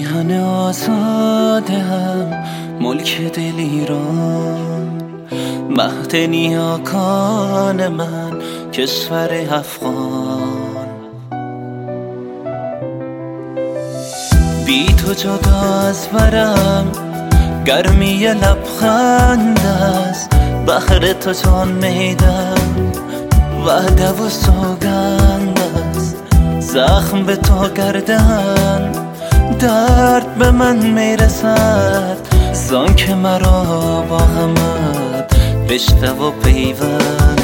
میهن آزادم ملک دل ایران، مهد نیاکان من کشور افغان. بی تو جدا از برم گرمی لبخند است، بهر تو جان میدم وعده و سوگند است. زخم به تو گردن درد به من میرسد، زان که مرا با غمت رشته و پیوند.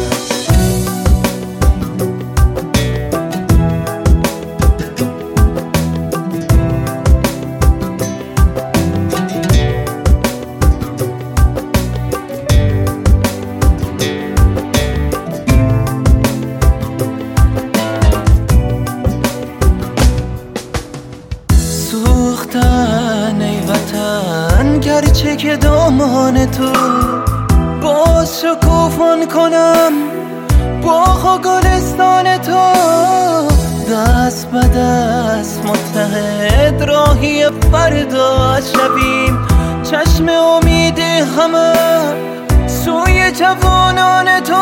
سوختن ای وطن گرچه که دامان تو، باز شکوفان کنم باغ و گلستان تو. دست به دست متحد راهی فردا شویم، چشم امید همه سوی جوانان تو.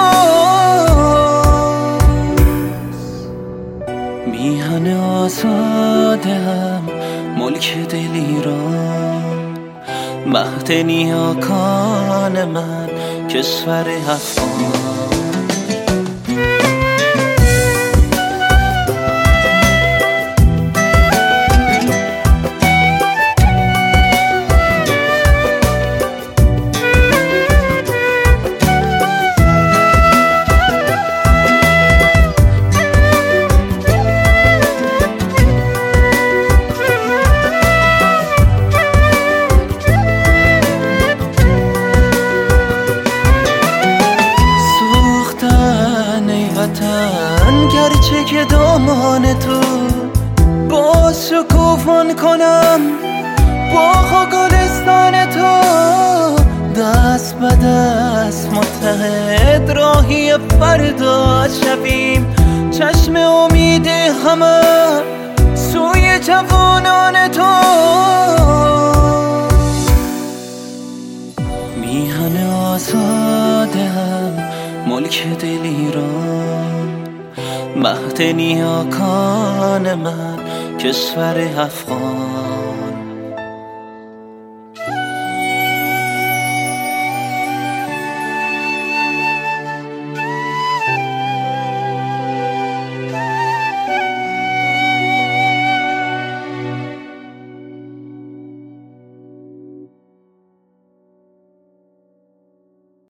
میهن آزادم ملک دل ایران، مهد نیاکان من کشور افغان. گرچه که دامان تو، باز شکوفان کنم باغ و گلستان تو. دست به دست متحد راهی فردا شویم، چشم امید همه سوی جوانان تو. میهن آزادم ملک دل ایران، مهد نیاکان من کشور افغان.